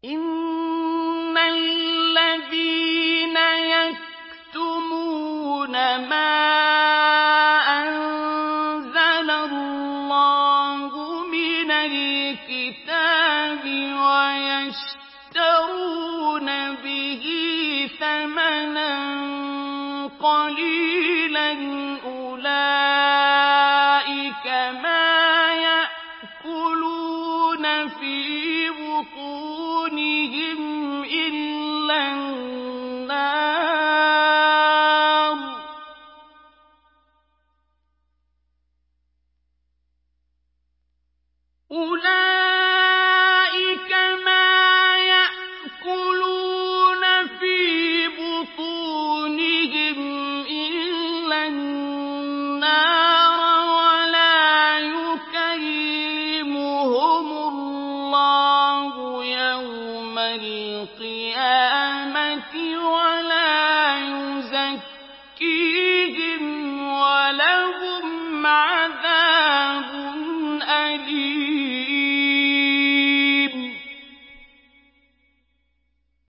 إِنَّ الَّذِينَ يَكْتُمُونَ مَا أَنزَلَ اللَّهُ مِنَ الْكِتَابِ وَيَشْتَرُونَ بِهِ ثَمَنًا قَلِيلًا أُولَٰئِكَ مَا يَأْكُلُونَ فِي بُطُونِهِمْ إِلَّا النَّارَ ۖ وَلَا يُكَلِّمُهُمُ اللَّهُ يَوْمَ الْقِيَامَةِ